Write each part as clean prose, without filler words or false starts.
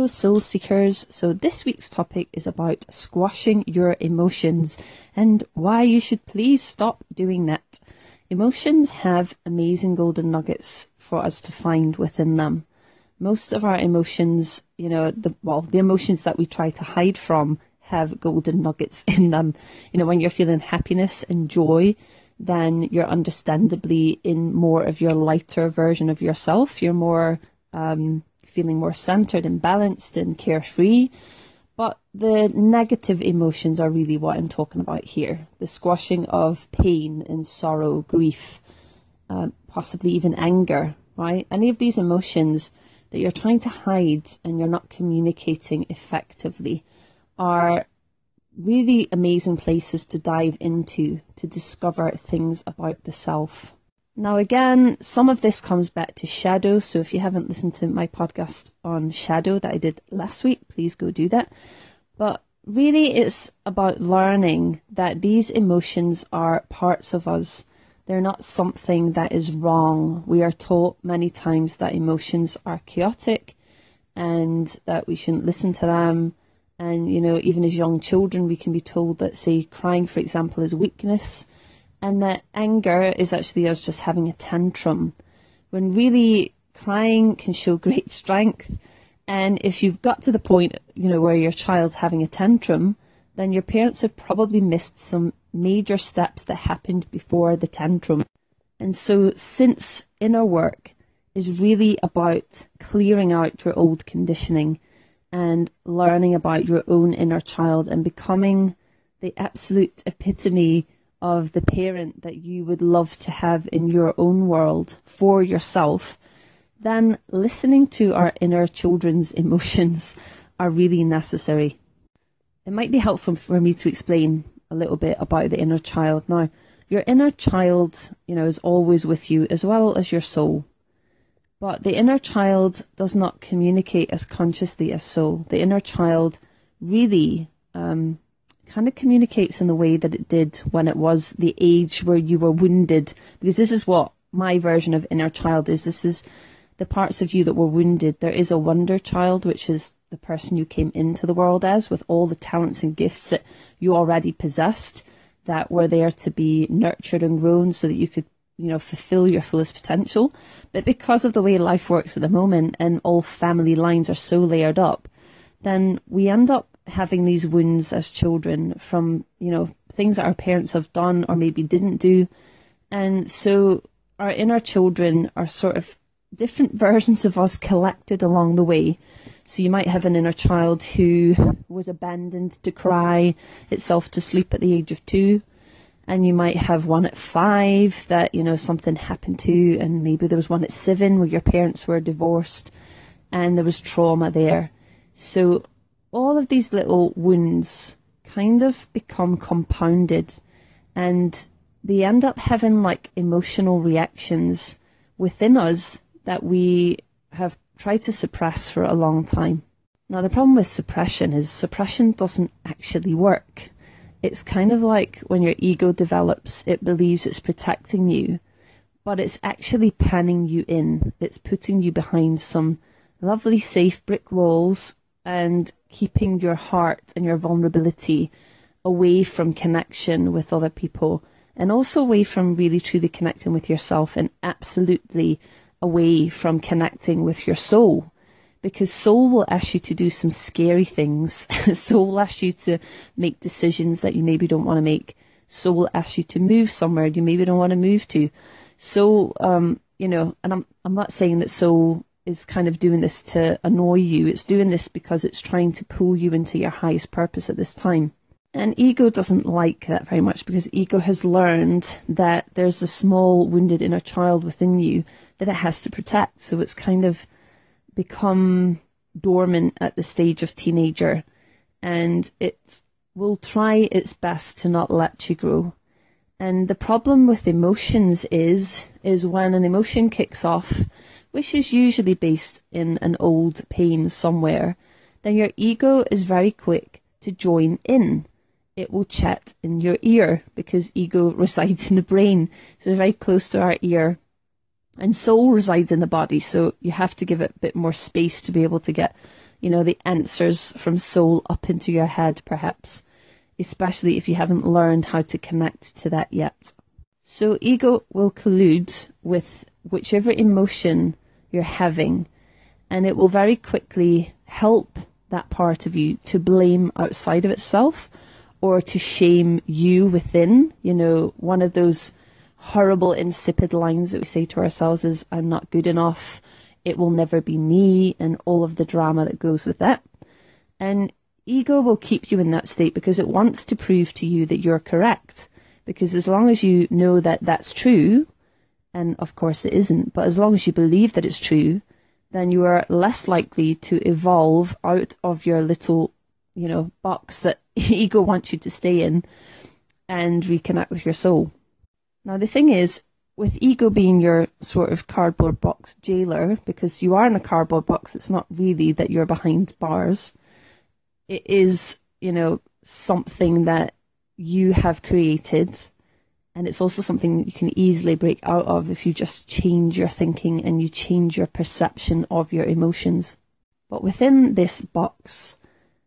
Hello, soul seekers. So this week's topic is about squashing your emotions and why you should please stop doing that. Emotions have amazing golden nuggets for us to find within them. Most of our emotions, the emotions that we try to hide from have golden nuggets in them. When you're feeling happiness and joy, then you're understandably in more of your lighter version of yourself. You're more feeling more centered and balanced and carefree. But the negative emotions are really what I'm talking about here. The squashing of pain and sorrow, grief, possibly even anger, right? Any of these emotions that you're trying to hide and you're not communicating effectively are really amazing places to dive into to discover things about the self. Now again, some of this comes back to shadow, so if you haven't listened to my podcast on shadow that I did last week, please go do that. But really it's about learning that these emotions are parts of us. They're not something that is wrong. We are taught many times that emotions are chaotic and that we shouldn't listen to them. And, even as young children, we can be told that, say, crying, for example, is weakness, and that anger is actually us just having a tantrum, when really crying can show great strength. And if you've got to the point, where your child having a tantrum, then your parents have probably missed some major steps that happened before the tantrum. And so since inner work is really about clearing out your old conditioning and learning about your own inner child and becoming the absolute epitome of the parent that you would love to have in your own world for yourself, then listening to our inner children's emotions are really necessary. It might be helpful for me to explain a little bit about the inner child. Now, your inner child, is always with you as well as your soul. But the inner child does not communicate as consciously as soul. The inner child really kind of communicates in the way that it did when it was the age where you were wounded. Because this is what my version of inner child is. This is the parts of you that were wounded. There is a wonder child, which is the person you came into the world as, with all the talents and gifts that you already possessed, that were there to be nurtured and grown so that you could fulfill your fullest potential. But because of the way life works at the moment and all family lines are so layered up, then we end up having these wounds as children from, things that our parents have done or maybe didn't do. And so our inner children are sort of different versions of us collected along the way. So you might have an inner child who was abandoned to cry itself to sleep at the age of 2. And you might have one at 5 that, something happened to, and maybe there was one at 7 where your parents were divorced and there was trauma there. So all of these little wounds kind of become compounded and they end up having like emotional reactions within us that we have tried to suppress for a long time. Now, the problem with suppression is suppression doesn't actually work. It's kind of like when your ego develops, it believes it's protecting you, but it's actually panning you in. It's putting you behind some lovely safe brick walls and keeping your heart and your vulnerability away from connection with other people, and also away from really truly connecting with yourself, and absolutely away from connecting with your soul. Because soul will ask you to do some scary things. Soul will ask you to make decisions that you maybe don't want to make. Soul will ask you to move somewhere you maybe don't want to move to. So, and I'm not saying that soul is kind of doing this to annoy you. It's doing this because it's trying to pull you into your highest purpose at this time. And ego doesn't like that very much, because ego has learned that there's a small wounded inner child within you that it has to protect. So it's kind of become dormant at the stage of teenager, and it will try its best to not let you grow. And the problem with emotions is when an emotion kicks off, which is usually based in an old pain somewhere, then your ego is very quick to join in. It will chat in your ear, because ego resides in the brain, so very close to our ear. And soul resides in the body, so you have to give it a bit more space to be able to get the answers from soul up into your head, perhaps, especially if you haven't learned how to connect to that yet. So ego will collude with whichever emotion you're having, and it will very quickly help that part of you to blame outside of itself or to shame you within. One of those horrible, insipid lines that we say to ourselves is, I'm not good enough, it will never be me, and all of the drama that goes with that. And ego will keep you in that state because it wants to prove to you that you're correct. Because as long as you know that that's true, and of course it isn't, but as long as you believe that it's true, then you are less likely to evolve out of your little, box that ego wants you to stay in and reconnect with your soul. Now, the thing is, with ego being your sort of cardboard box jailer, because you are in a cardboard box, it's not really that you're behind bars. It is, something that you have created, and it's also something that you can easily break out of if you just change your thinking and you change your perception of your emotions. But within this box,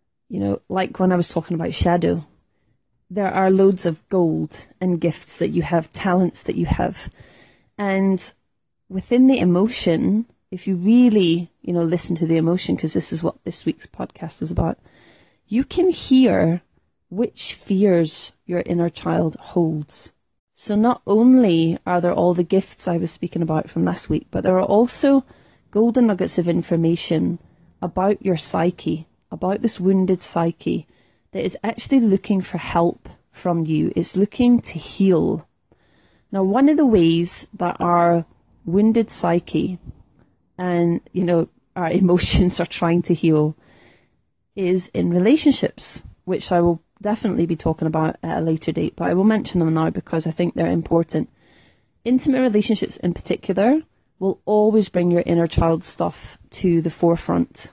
like when I was talking about shadow, there are loads of gold and gifts that you have, talents that you have. And within the emotion, if you really, listen to the emotion, because this is what this week's podcast is about, you can hear which fears your inner child holds. So not only are there all the gifts I was speaking about from last week, but there are also golden nuggets of information about your psyche, about this wounded psyche that is actually looking for help from you. It's looking to heal. Now, one of the ways that our wounded psyche and, our emotions are trying to heal is in relationships, which I will definitely be talking about at a later date, but I will mention them now because I think they're important. Intimate relationships in particular will always bring your inner child stuff to the forefront.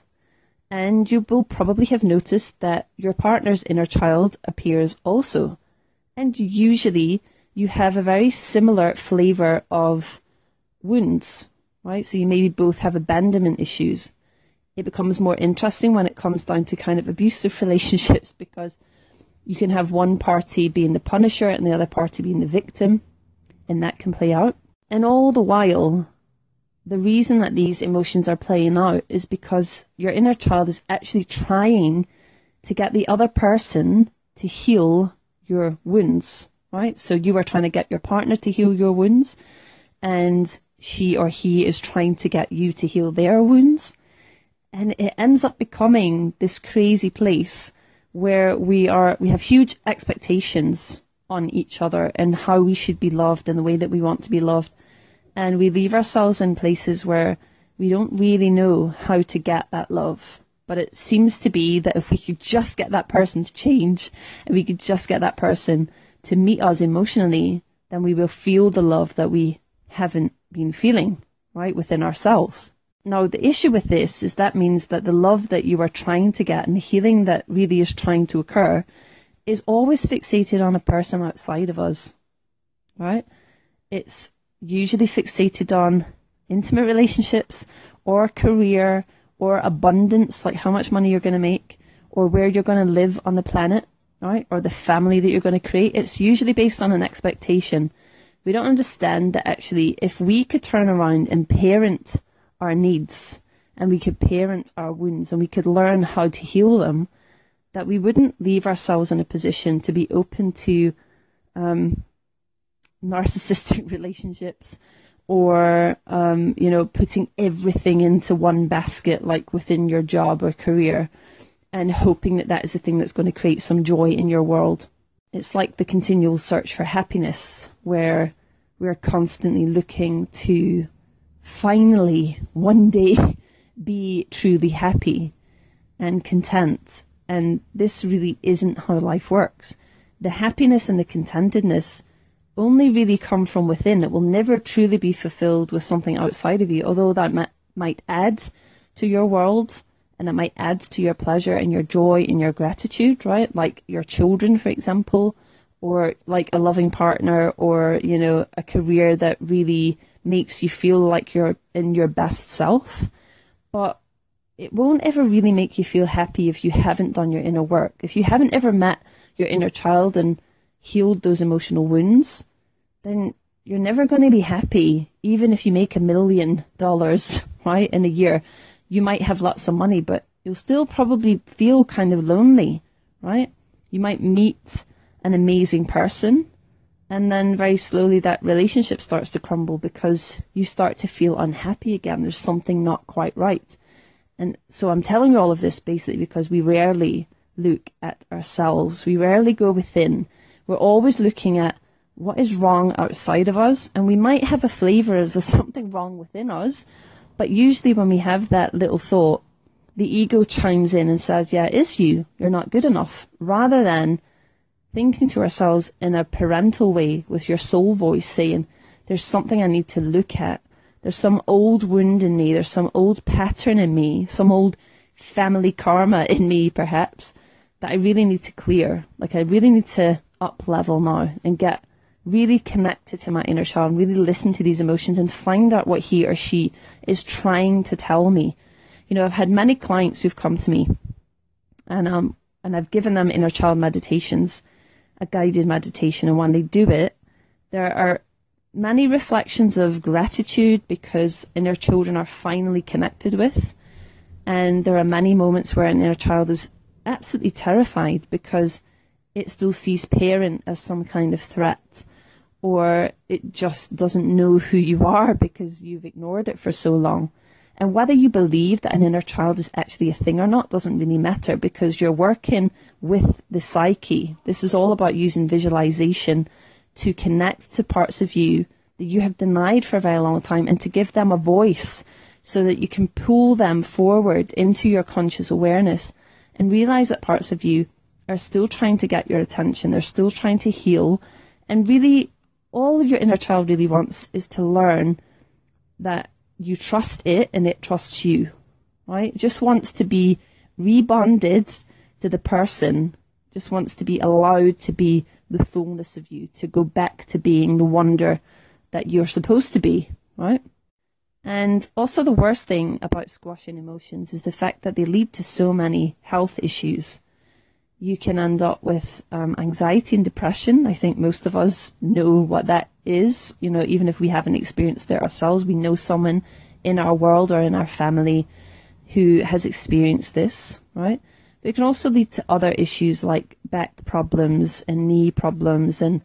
And you will probably have noticed that your partner's inner child appears also. And usually you have a very similar flavour of wounds, right? So you maybe both have abandonment issues. It becomes more interesting when it comes down to kind of abusive relationships, because you can have one party being the punisher and the other party being the victim, and that can play out. And all the while, the reason that these emotions are playing out is because your inner child is actually trying to get the other person to heal your wounds, right? So you are trying to get your partner to heal your wounds, and she or he is trying to get you to heal their wounds. And it ends up becoming this crazy place where we have huge expectations on each other and how we should be loved and the way that we want to be loved. And we leave ourselves in places where we don't really know how to get that love. But it seems to be that if we could just get that person to change, and we could just get that person to meet us emotionally, then we will feel the love that we haven't been feeling, right, within ourselves. Now, the issue with this is that means that the love that you are trying to get and the healing that really is trying to occur is always fixated on a person outside of us, right? It's usually fixated on intimate relationships or career or abundance, like how much money you're going to make or where you're going to live on the planet, right? Or the family that you're going to create. It's usually based on an expectation. We don't understand that actually if we could turn around and parent our needs and we could parent our wounds and we could learn how to heal them, that we wouldn't leave ourselves in a position to be open to narcissistic relationships or putting everything into one basket, like within your job or career, and hoping that that is the thing that's going to create some joy in your world. It's like the continual search for happiness, where we're constantly looking to finally one day be truly happy and content. And this really isn't how life works. The happiness and the contentedness only really come from within. It will never truly be fulfilled with something outside of you, although that might add to your world and it might add to your pleasure and your joy and your gratitude, right? Like your children, for example, or like a loving partner, or, a career that really makes you feel like you're in your best self. But it won't ever really make you feel happy if you haven't done your inner work. If you haven't ever met your inner child and healed those emotional wounds, then you're never going to be happy, even if you make $1 million, right, in a year. You might have lots of money, but you'll still probably feel kind of lonely, right? You might meet an amazing person, and then very slowly that relationship starts to crumble because you start to feel unhappy again. There's something not quite right. And so I'm telling you all of this basically because we rarely look at ourselves. We rarely go within. We're always looking at what is wrong outside of us, and we might have a flavour of there's something wrong within us, but usually when we have that little thought, the ego chimes in and says, yeah, it is you. You're not good enough. Rather than thinking to ourselves in a parental way with your soul voice saying, there's something I need to look at. There's some old wound in me. There's some old pattern in me, some old family karma in me, perhaps, that I really need to clear. Like I really need to up level now and get really connected to my inner child and really listen to these emotions and find out what he or she is trying to tell me. You know, I've had many clients who've come to me and I've given them inner child meditations, a guided meditation, and when they do it, there are many reflections of gratitude because inner children are finally connected with. And there are many moments where an inner child is absolutely terrified because it still sees parent as some kind of threat, or it just doesn't know who you are because you've ignored it for so long. And whether you believe that an inner child is actually a thing or not doesn't really matter because you're working with the psyche. This is all about using visualization to connect to parts of you that you have denied for a very long time and to give them a voice so that you can pull them forward into your conscious awareness and realize that parts of you are still trying to get your attention. They're still trying to heal. And really, all your inner child really wants is to learn that you trust it and it trusts you, right? It just wants to be rebonded to the person, just wants to be allowed to be the fullness of you, to go back to being the wonder that you're supposed to be, right? And also the worst thing about squashing emotions is the fact that they lead to so many health issues. You can end up with anxiety and depression. I think most of us know what that is. You know, even if we haven't experienced it ourselves, we know someone in our world or in our family who has experienced this, right? But it can also lead to other issues like back problems and knee problems and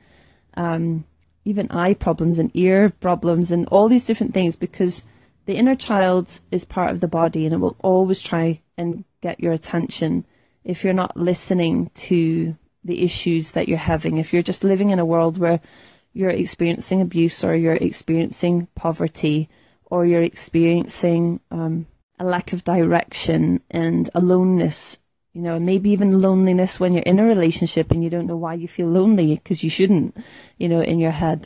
even eye problems and ear problems and all these different things, because the inner child is part of the body and it will always try and get your attention if you're not listening to the issues that you're having. If you're just living in a world where you're experiencing abuse or you're experiencing poverty or you're experiencing a lack of direction and aloneness, you know, maybe even loneliness when you're in a relationship and you don't know why you feel lonely because you shouldn't, you know, in your head.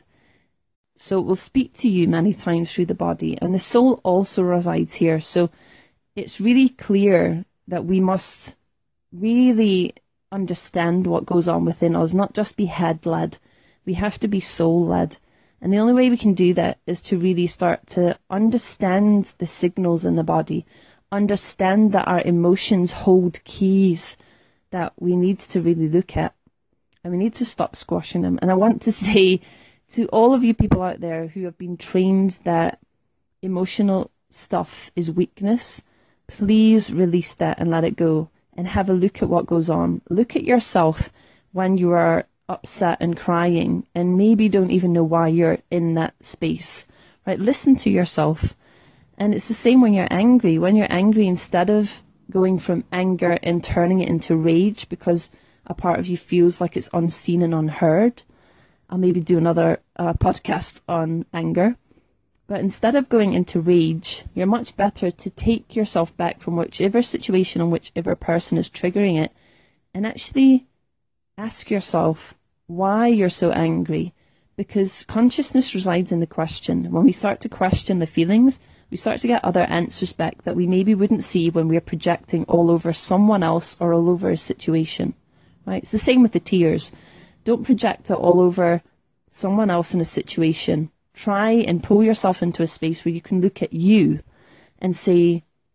So it will speak to you many times through the body, and the soul also resides here. So it's really clear that we must really understand what goes on within us, not just be head-led. We have to be soul-led. And the only way we can do that is to really start to understand the signals in the body, understand that our emotions hold keys that we need to really look at, and we need to stop squashing them. And I want to say to all of you people out there who have been trained that emotional stuff is weakness, please release that and let it go and have a look at what goes on. Look at yourself when you are upset and crying and maybe don't even know why you're in that space, right? Listen to yourself. And it's the same when you're angry. When you're angry, instead of going from anger and turning it into rage because a part of you feels like it's unseen and unheard, I'll maybe do another podcast on anger. But instead of going into rage, you're much better to take yourself back from whichever situation and whichever person is triggering it and actually ask yourself why you're so angry. Because consciousness resides in the question. When we start to question the feelings, we start to get other answers back that we maybe wouldn't see when we're projecting all over someone else or all over a situation, right? It's the same with the tears. Don't project it all over someone else in a situation. Try and pull yourself into a space where you can look at you and say,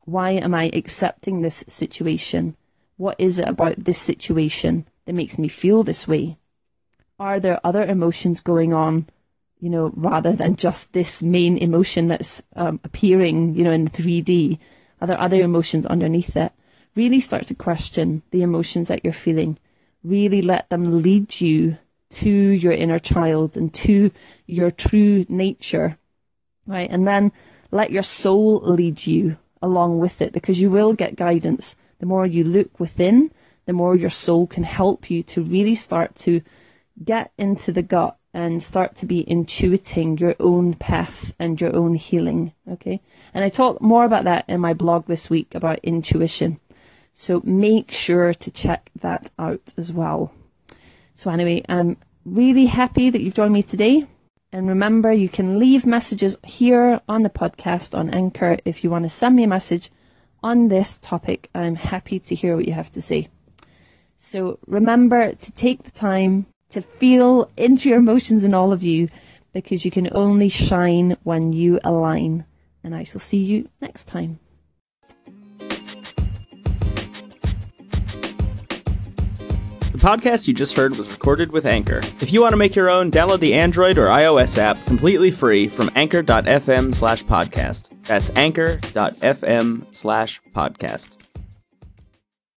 Why am I accepting this situation? What is it about this situation that makes me feel this way? Are there other emotions going on, rather than just this main emotion that's appearing, in 3D? Are there other emotions underneath it? Really start to question the emotions that you're feeling. Really let them lead you to your inner child and to your true nature, right? And then let your soul lead you along with it, because you will get guidance. The more you look within, the more your soul can help you to really start to get into the gut and start to be intuiting your own path and your own healing, okay? And I talk more about that in my blog this week about intuition. So make sure to check that out as well. So anyway, I'm really happy that you've joined me today. And remember, you can leave messages here on the podcast on Anchor if you want to send me a message on this topic. I'm happy to hear what you have to say. So remember to take the time to feel into your emotions in all of you, because you can only shine when you align. And I shall see you next time. The podcast you just heard was recorded with Anchor. If you want to make your own, download the Android or iOS app completely free from anchor.fm/podcast. That's anchor.fm/podcast.